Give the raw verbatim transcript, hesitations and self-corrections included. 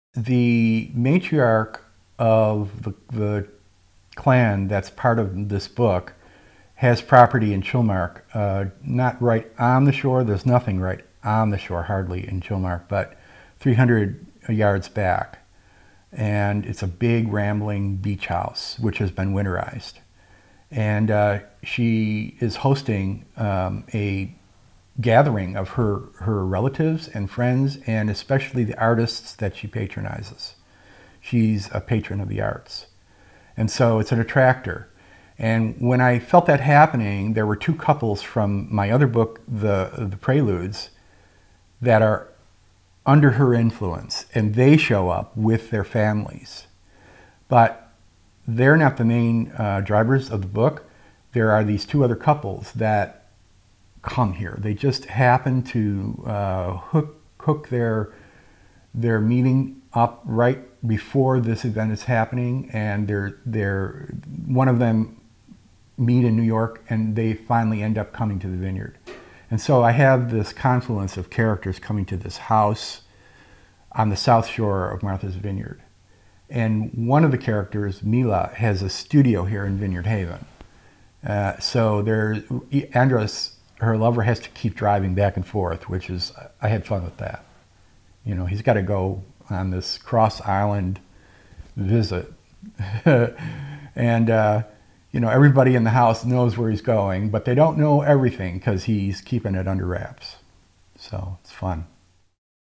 The matriarch of the, the clan that's part of this book has property in Chilmark, uh, not right on the shore. There's nothing right on the shore, hardly, in Chilmark, but three hundred yards back. And it's a big, rambling beach house, which has been winterized. And uh, she is hosting um, a gathering of her, her relatives and friends, and especially the artists that she patronizes. She's a patron of the arts. And so it's an attractor. And when I felt that happening, there were two couples from my other book, The, the Preludes, that are under her influence, and they show up with their families. But they're not the main uh, drivers of the book. There are these two other couples that come here. They just happen to uh, hook, hook their, their meeting up right before this event is happening, and they're, they're, one of them meet in New York, and they finally end up coming to the vineyard. And so I have this confluence of characters coming to this house on the south shore of Martha's Vineyard. And one of the characters, Mila, has a studio here in Vineyard Haven. Uh, so there, Andros, her lover, has to keep driving back and forth, which is, I had fun with that. You know, he's got to go on this cross-island visit. and, uh, you know, everybody in the house knows where he's going, but they don't know everything because he's keeping it under wraps. So it's fun.